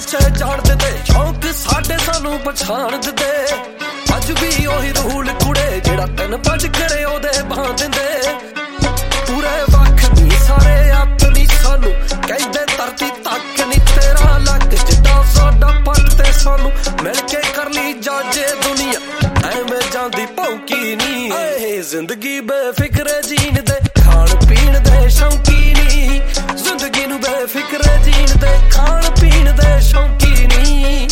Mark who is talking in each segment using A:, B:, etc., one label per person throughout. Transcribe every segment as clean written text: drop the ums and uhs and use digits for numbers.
A: ਪਿੱਛੇ ਜਾਣਦੇ ਤੇ ਸ਼ੌਂਕ ਸਾਡੇ ਸਾਨੂੰ ਪਛਾਣ ਦਿੰਦੇ ਅੱਜ ਵੀ ਉਹੀ ਰੂਲ ਕੁੜੇ ਜਿਹੜਾ 3-5 ਕਰੇ ਉਹਦੇ ਬਾਂ ਦਿੰਦੇ ਪੂਰੇ ਵੱਖ ਨੀ ਸਾਰੇ ਆਪਣੀ ਸਾਨੂੰ ਕਹਿੰਦੇ ਧਰਤੀ ਤੱਕ ਨੀ ਤੇਰਾ ਲੱਕ ਜਿੱਦਾਂ ਸਾਡਾ ਪੱਟ ਤੇ ਸਾਨੂੰ ਮਿਲ ਕੇ ਕਰ ਲਈ ਜਾਜੇ ਦੁਨੀਆ ਐਵੇਂ ਜਾਂਦੀ ਭੌਂਕੀ ਨੀ ਏ ਜ਼ਿੰਦਗੀ ਬੇਫਿਕਰੇ ਜੀਣ ਦੇ ਖਾਣ ਪੀਣ ਦੇ ਸ਼ੌਂਕੀ ਨੀ ਜ਼ਿੰਦਗੀ ਨੂੰ ਬੇਫਿਕਰੇ ਜੀਣ ਦੇ ਖਾਣ ਪੀਣ ਦੇ ਸ਼ੌਂਕੀ ਨੀ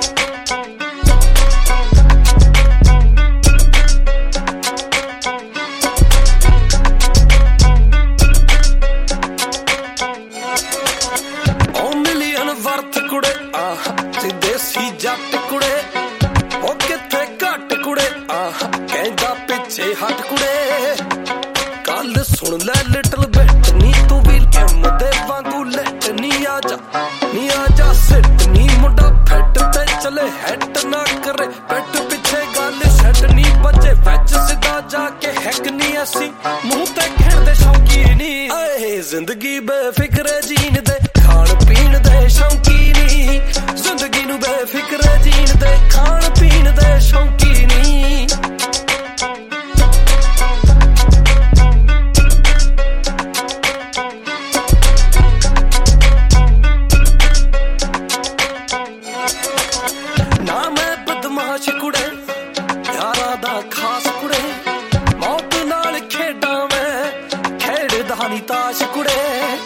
A: ਵਰਤ ਕੁੜੇ ਆਹ ਤੇ ਦੇਸੀ ਜੱਟ ਕੁੜੇ ਉਹ ਕਿੱਥੇ ਘੱਟ ਕੁੜੇ ਆਹ ਕਹਿੰਦਾ ਪਿੱਛੇ ਹਟ ਕੁੜੇ ਕੱਲ ਸੁਣ ਲੈ ਲਿਟਲ ਬਿਟ ਨੀ ਤੂੰ ਵੀ ਐਮ ਦੇ ਵਾਂਗੂ ਲੈਟ ਨੀ ਆਜਾ ਸਿੱਟ ਨੀ ਮੁੰਡਾ ਫੱਟ ਤੇ ਚਲੇ ਹੈਟ ਨਾ ਕਰੇ ਪਿੱਟ ਪਿੱਛੇ ਗੱਲ ਛੱਡ ਨੀ ਬੱਚੇ ਵਿੱਚ ਸਿੱਧਾ ਜਾ ਕੇ ਹੈਕ ਨੀ ਅਸੀਂ ਮੂੰਹ ਤੇ ਕਹਿਣ ਦੇ ਸ਼ੌਂਕੀ ਨੀ ਏ ਜ਼ਿੰਦਗੀ ਬੇਫਿਕਰੇ ਜੀਣ ਦੇ ਖਾਣ ਪੀਣ ਦੇ ਸ਼ੌਂਕੀ ਨੀ ਜ਼ਿੰਦਗੀ ਨੂੰ ਬੇਫਿਕਰੇ ਜੀਣ ਦੇ ਖਾਣ ਪੀਣ ਦੇ ਸ਼ੌਂਕੀ ਨੀ ਨਾ ਮੈਂ ਬਦਮਾਸ਼ ਕੁੜੇ ਯਾਰਾਂ ਦਾ ਖਾਸ ਕੁੜੇ ਮੌਤ ਨਾਲ ਖੇਡਾਂ ਮੈਂ ਖੇਡਦਾ ਨੀ ਤਾਸ਼ ਕੁੜੇ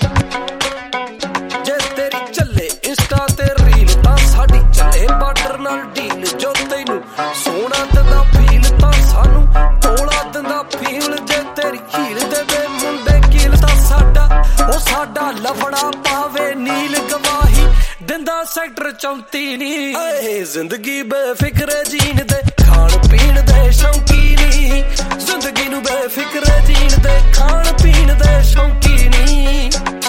A: ਡੀਲ ਜੋ ਤੈਨੂੰ ਸੋਹਣਾ ਦਿੰਦਾ ਫੀਲ ਤਾਂ ਸਾਨੂੰ ਤੋਲਾ ਦਿੰਦਾ ਫੀਲ ਜੇ ਤੇਰੀ ਹੀਲ ਦੇ ਮੁੰਡੇ ਕੀਲ ਤਾਂ ਸਾਡਾ ਲਫੜਾ ਪਾਵੇ ਨੀਲ ਗਵਾਹੀ ਦਿੰਦਾ ਸੈਕਟਰ 34 ਨੀ ਏ ਜ਼ਿੰਦਗੀ ਬੇਫਿਕਰੇ ਜੀਣ ਦੇ ਖਾਣ ਪੀਣ ਦੇ ਸ਼ੌਂਕੀ ਨੀ ਜ਼ਿੰਦਗੀ ਨੂੰ ਬੇਫਿਕਰੇ ਜੀਣ ਦੇ ਖਾਣ ਪੀਣ ਦੇ ਸ਼ੌਂਕੀ ਨੀ